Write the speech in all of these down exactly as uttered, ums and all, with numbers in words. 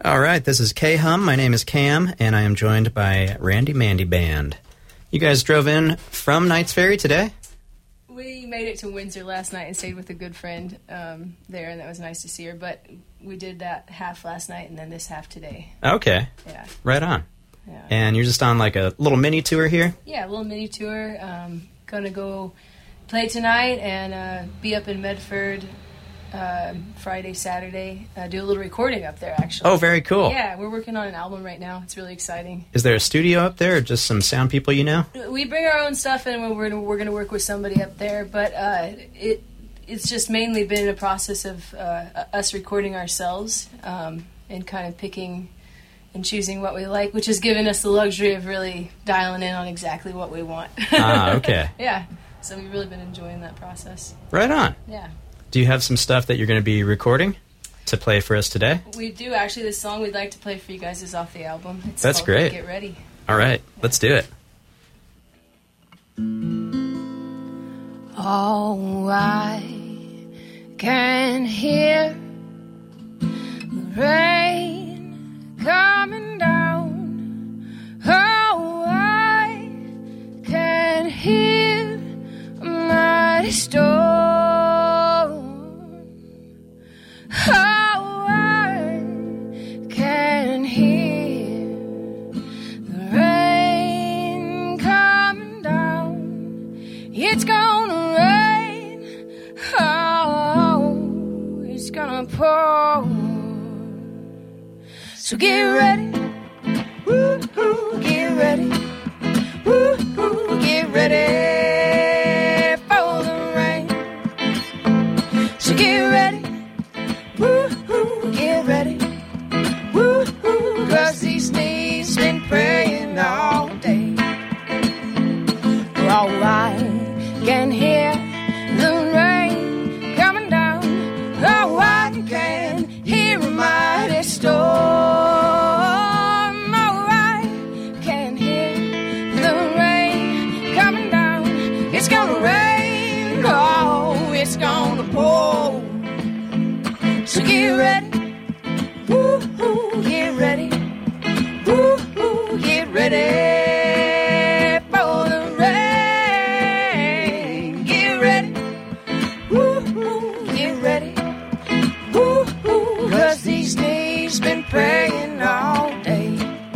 All right, this is K-Hum. My name is Cam, and I am joined by Randy Mandy Band. You guys drove in from Knights Ferry today? We made it to Windsor last night and stayed with a good friend um, there, and that was nice to see her. But we did that half last night and then this half today. Okay. Yeah. Right on. Yeah. And you're just on like a little mini tour here? Yeah, a little mini tour. Um, gonna go play tonight and uh, be up in Medford uh, Friday, Saturday. Uh, do a little recording up there, actually. Oh, very cool. Yeah, we're working on an album right now. It's really exciting. Is there a studio up there or just some sound people you know? We bring our own stuff in when we're, we're going to work with somebody up there, but uh, it it's just mainly been a process of uh, us recording ourselves um, and kind of picking and choosing what we like, which has given us the luxury of really dialing in on exactly what we want. Ah, okay. Yeah, so we've really been enjoying that process. Right on. Yeah. Do you have some stuff that you're going to be recording to play for us today? We do, actually. The song we'd like to play for you guys is off the album. It's That's called great. Get Ready. All right, let's do it. Oh, I can hear the rain coming down. Oh, I can hear a mighty storm. Oh, I can hear the rain coming down. It's gonna rain. Oh, it's gonna pour. So get ready. Woo-hoo, get ready. Woo-hoo, get ready for the rain. So get ready. Woo-hoo, get ready. Woo-hoo, 'cause these knees been praying all day. Oh, I can hear the rain coming down. Oh, I can hear a mighty storm. Oh, I can hear the rain coming down. It's gonna rain. Oh, it's gonna pour. So get ready, woo-hoo, get ready, woo-hoo, get ready for the rain. Get ready, woo-hoo, get ready, woo-hoo, 'cause these knees been praying all day.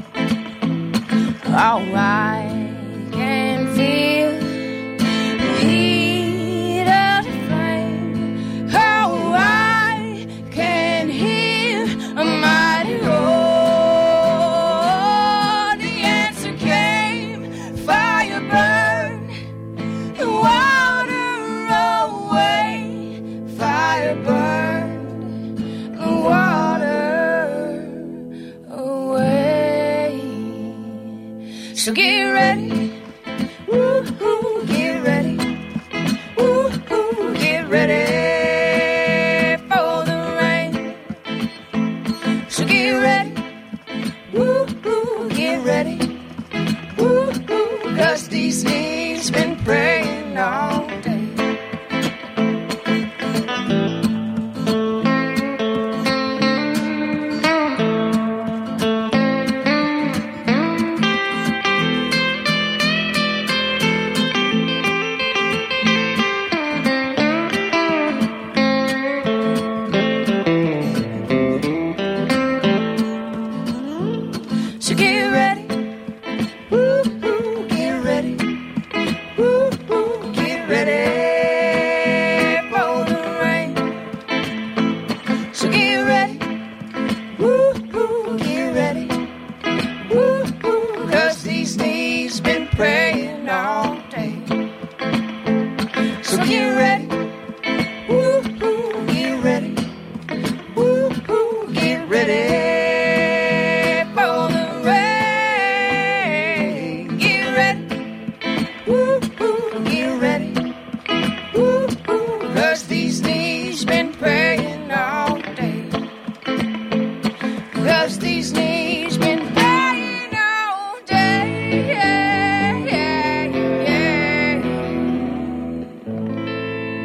Oh, I can feel the heat of the flame. Oh, I can hear a mighty roar. The answer came, fire burn, the water away. Fire burn, the water away. So get ready, woo-hoo, get ready, woo-hoo, get ready for the rain. So get ready, woo-hoo, get ready, woo-hoo, 'cause these knees been praying all day. So get ready, woo-hoo, get ready, woo-hoo, get ready for the rain. So get ready, woo-hoo, get ready, woo-hoo, 'cause these knees been praying all day. So get ready, woo-hoo, get ready, woo-hoo, get ready.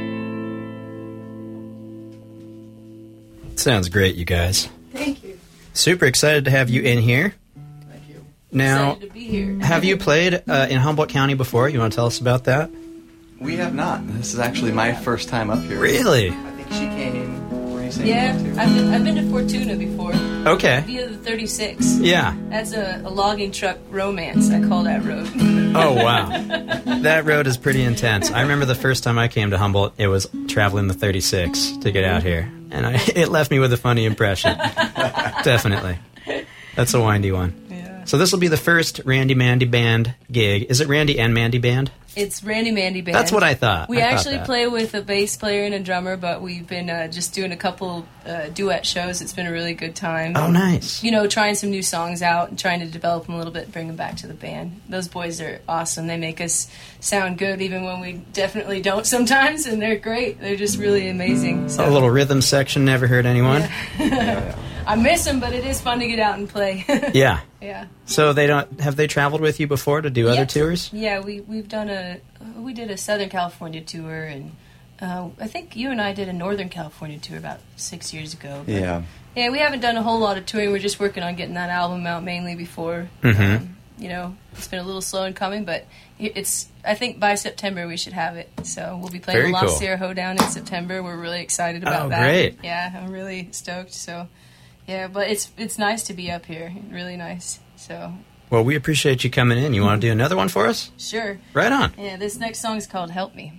Sounds great, you guys. Thank you. Super excited to have you in here. Thank you. Now, Excited to be here. have you played uh, in Humboldt County before? You want to tell us about that? We have not. This is actually my first time up here. Really? I think she came. Where are you saying? Yeah, to? I've been, I've been to Fortuna before. Okay. Via the thirty-six. Yeah. That's a, a logging truck romance, I call that road. Oh, wow. That road is pretty intense. I remember the first time I came to Humboldt, it was traveling the thirty-six to get out here. And I, it left me with a funny impression. Definitely. That's a windy one. Yeah. So this will be the first Randy Mandy Band gig. Is it Randy and Mandy Band? It's Randy Mandy Band. That's what I thought. We I thought actually that. play with a bass player and a drummer, but we've been uh, just doing a couple uh, duet shows. It's been a really good time. Oh, nice. You know, trying some new songs out and trying to develop them a little bit, bring them back to the band. Those boys are awesome. They make us sound good even when we definitely don't sometimes, and they're great. They're just really amazing. So. A little rhythm section never hurt anyone. Yeah. Yeah, yeah. I miss them, but it is fun to get out and play. Yeah. Yeah. So they don't have they traveled with you before to do other Yep. tours? Yeah, we we've done a we did a Southern California tour, and uh, I think you and I did a Northern California tour about six years ago. But Yeah. yeah, we haven't done a whole lot of touring. We're just working on getting that album out mainly before. Mhm. Um, you know, it's been a little slow in coming, but it's. I think by September we should have it. So we'll be playing Very the cool. Lost Sierra Hoedown in September. We're really excited about Oh, that. great. Yeah, I'm really stoked. So yeah, but it's it's nice to be up here. Really nice. So Well, we appreciate you coming in. You want to do another one for us? sure. Right on. Yeah, this next song is called Help Me.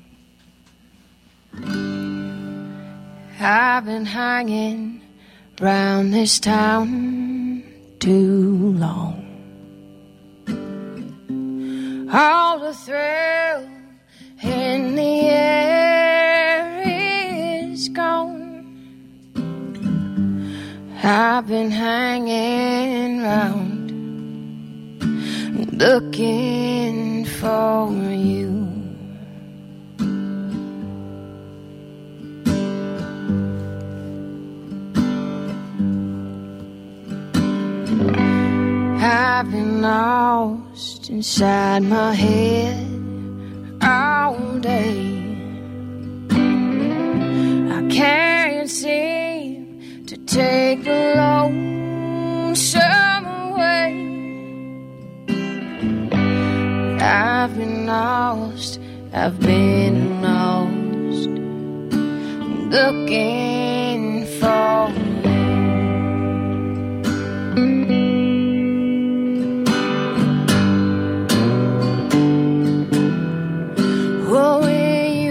I've been hanging round this town too long. All the thrill in the air is gone. I've been hanging round looking for you. I've been lost inside my head all day. I can't seem to take the lonesome away. I've been lost, I've been lost, looking for you. Oh, will you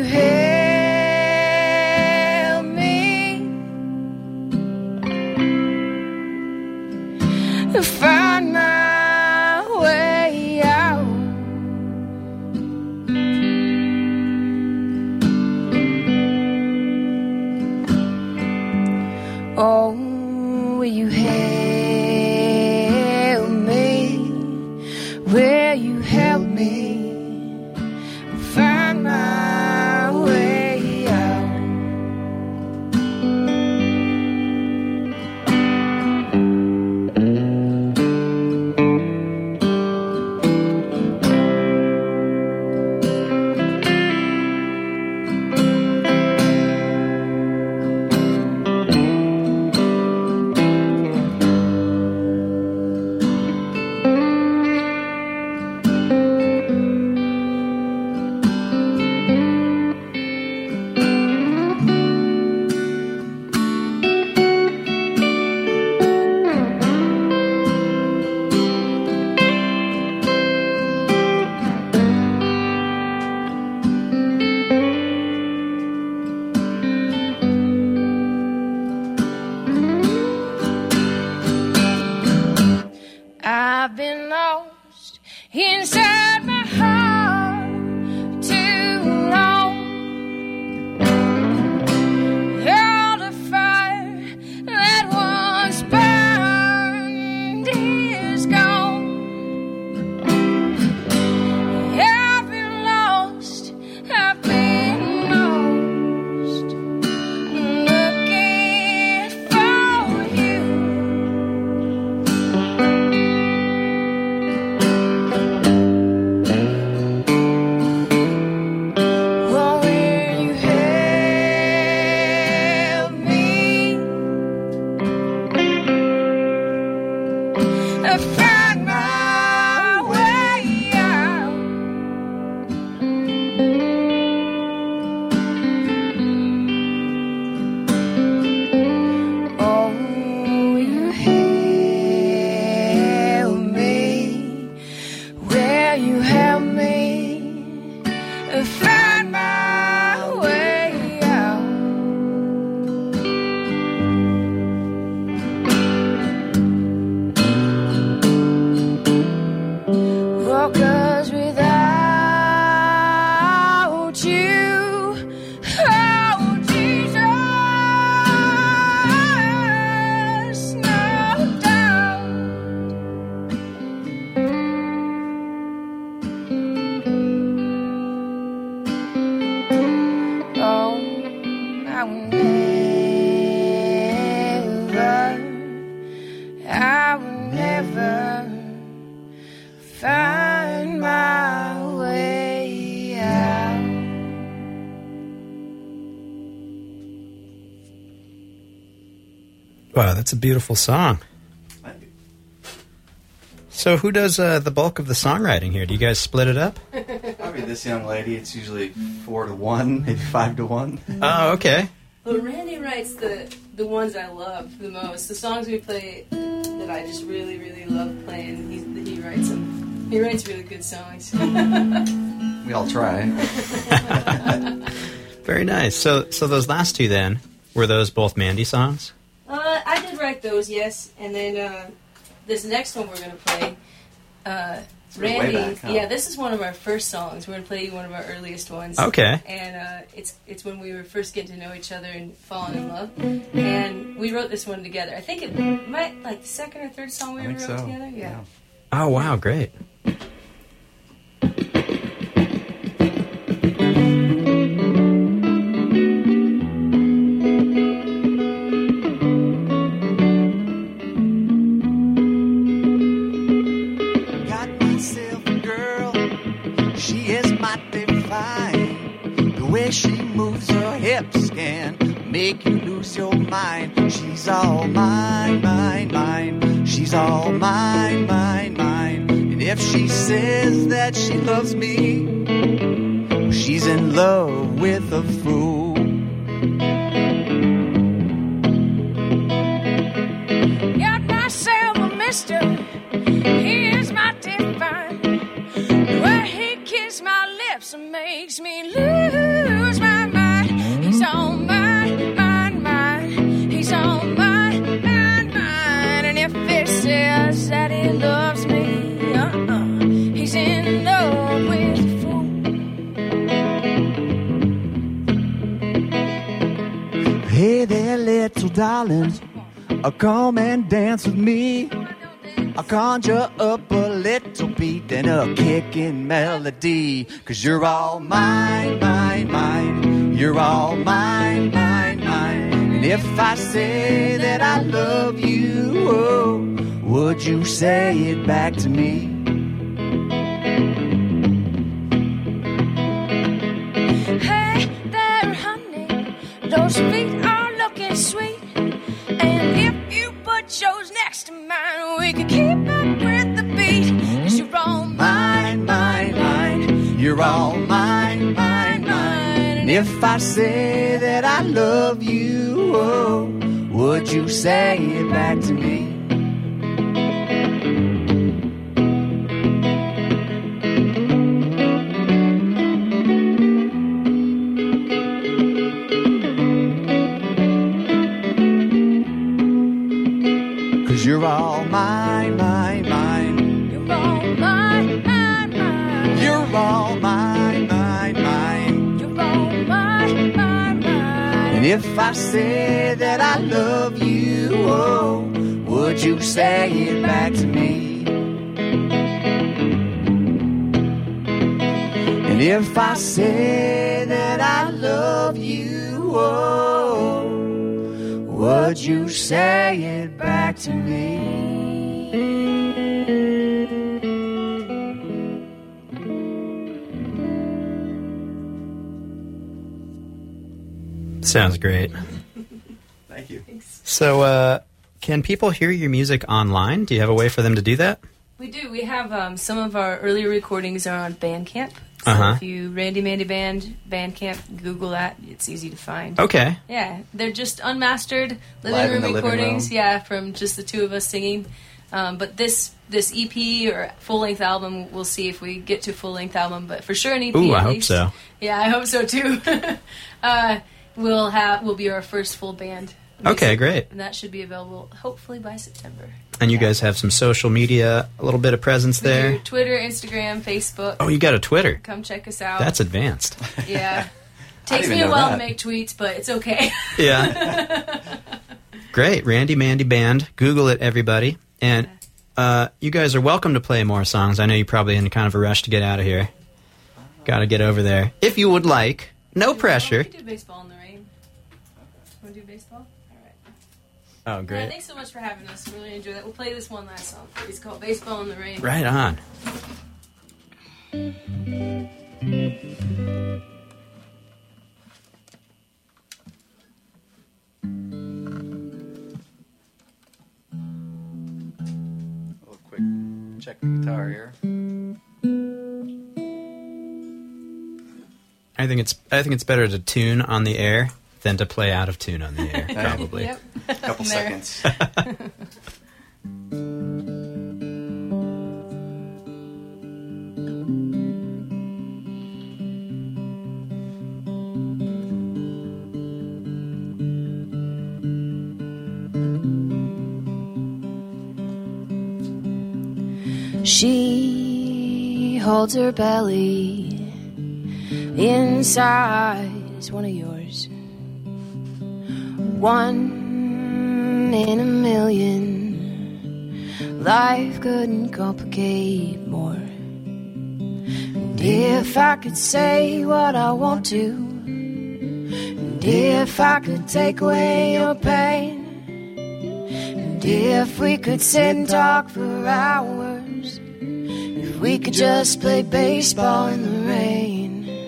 help me find my way out? Oh, will you help me? Will you help me find my way out? I've been lost inside my heart too long. All the fire that once burned is gone. I've been lost, I've been lost, looking for you. find my way out. Oh, you held me where you held me to find my way out. Oh, 'cause without you, oh Jesus, no doubt. Oh, I will never, I will never find my way out. Wow, that's a beautiful song. So who does uh, the bulk of the songwriting here? Do you guys split it up? Probably this young lady. It's usually four to one, maybe five to one. Oh, okay. Well, Randy writes the the ones I love the most. The songs we play that I just really, really love playing, he, he writes them. He writes really good songs. We all try. Very nice. So, so those last two then, were those both Mandy songs? Uh, I did write those, yes. And then uh, this next one we're going to play, uh, Way Randy, back, huh? yeah, this is one of our first songs. We're going to play one of our earliest ones. Okay. And uh, it's it's when we were first getting to know each other and falling in love. And we wrote this one together. I think it might, like, the second or third song we I ever think wrote so. together. Yeah. Oh, wow, great. Got myself a girl, she is mighty fine. The way she moves her hips can make you lose your mind. She's all mine, mine, mine. She's all mine, mine, mine. And if she says that she loves me, she's in love with a fool. Got myself a mister, he is mighty fine. The way he kissed my lips makes me lose my mind. He's all mine, mine, mine. He's all mine, mine, mine. And if it says that he loves me, uh-uh, he's in love with a fool. Hey there, little darling, uh, come and dance with me. I'll conjure up a little beat and a kicking melody. 'Cause you're all mine, mine, mine. You're all mine, mine, mine. And if I say that I love you, oh, would you say it back to me? Hey there, honey, those feet are looking sweet. And if you put yours next to mine, we could keep up with the beat. 'Cause you're all mine, mine, mine. You're all mine, mine, mine. And if I say that I love you, oh, would you say it back to me? You're all mine, mine, mine. You're all mine, mine, mine. You're all mine, mine, mine. You're all mine, mine, mine. And if I say that I love you, oh, would you say it back to me? And if I say that I love you, oh, would you say it back to me? Sounds great. Thank you. So, uh, can people hear your music online? Do you have a way for them to do that? We do. We have um, some of our earlier recordings are on Bandcamp. So Uh-huh. if you Randy Mandy Band, Bandcamp, Google that. It's easy to find. Okay. Yeah, they're just unmastered living Live in room the living recordings. room. Yeah, from just the two of us singing. Um, but this this E P or full length album, we'll see if we get to full length album. But for sure, an E P. Ooh, at I hope least. so. Yeah, I hope so too. uh, we'll have will be our first full band. Okay, great. And that should be available hopefully by September. And you Yeah. guys have some social media, a little bit of presence We there. do Twitter, Instagram, Facebook. Oh, you got a Twitter. Come check us out. That's advanced. Yeah. I Takes didn't me a know while that. to make tweets, but it's okay. Yeah. Great. Randy Mandy Band. Google it, everybody. And uh, you guys are welcome to play more songs. I know you're probably in kind of a rush to get out of here. Got to get over there. If you would like. No pressure. We can do baseball in the rain. Want to do baseball? All right. Oh, Yeah, great. thanks so much for having us. Really enjoy that. We'll play this one last song. It's called Baseball in the Rain. Right on. A little quick check the guitar here. I think it's I think it's better to tune on the air than to play out of tune on the air, probably. Yep. A couple There. seconds. She holds her belly. Inside is one of yours. One in a million. Life couldn't complicate more. And if I could say what I want to, and if I could take away your pain, and if we could sit and talk for hours, if we could just play baseball in the rain.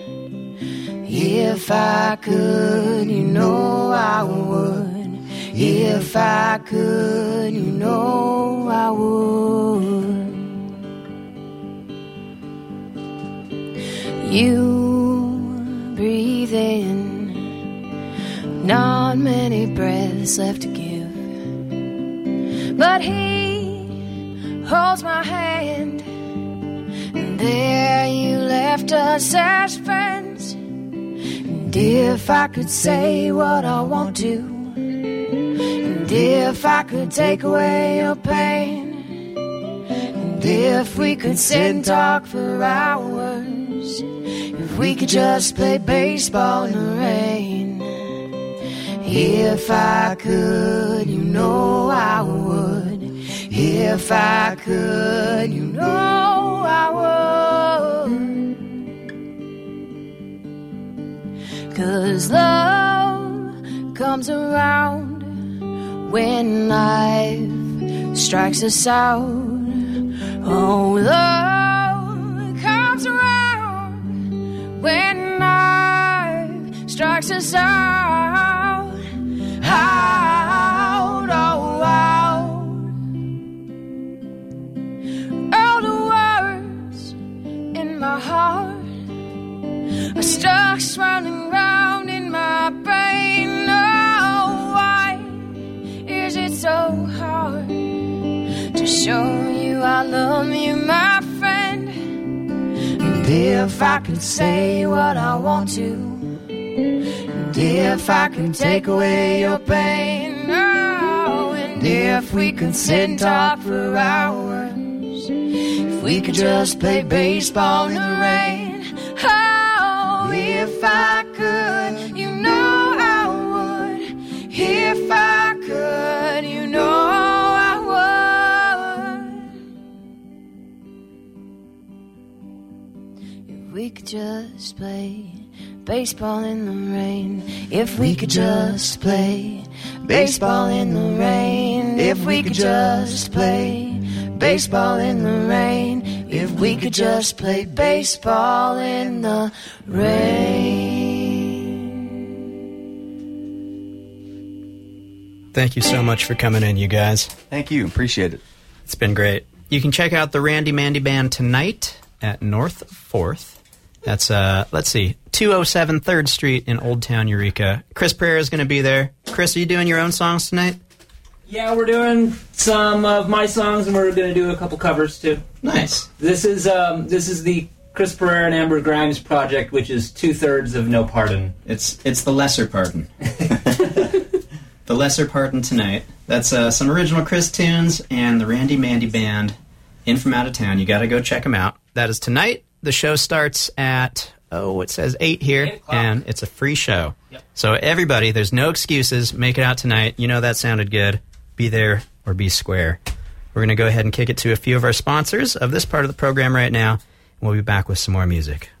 If I could, you know I would. If I could, you know I would. You breathe in, not many breaths left to give, but he holds my hand, and there you left us as friends. And if I could say what I want to, and if I could take away your pain, and if we could sit and talk for hours, if we could just play baseball in the rain. If I could, you know I would. If I could, you know I would. 'Cause love comes around when life strikes us out. Oh, love comes around when life strikes us out. Out, oh, out. All the words in my heart are stuck swirling round in my brain. Oh, why is it so hard to show you I love you, my friend? And if I could say what I want to, and if I could take away your pain, oh, and if we could sit and talk for hours, if we could just play baseball in the rain, oh, if I could, you know I would. If I could, you know I would. If we could just play baseball in the rain. If we could just play baseball in the rain. If we could just play baseball in the rain. If we could just play baseball in the rain. Thank you so much for coming in, you guys. Thank you. Appreciate it. It's been great. You can check out the Randy Mandy Band tonight at North fourth. That's, uh, let's see, two oh seven third Street in Old Town, Eureka. Chris Pereira is going to be there. Chris, are you doing your own songs tonight? Yeah, we're doing some of my songs, and we're going to do a couple covers, too. Nice. This is um, this is the Chris Pereira and Amber Grimes project, which is two-thirds of No Pardon. It's it's the lesser pardon. The lesser pardon tonight. That's uh, some original Chris tunes and the Randy Mandy Band in from out of town. You got to go check them out. That is tonight. The show starts at, oh, it says eight here, eight and it's a free show. Yep. So everybody, there's no excuses. Make it out tonight. You know that sounded good. Be there or be square. We're going to go ahead and kick it to a few of our sponsors of this part of the program right now, and we'll be back with some more music.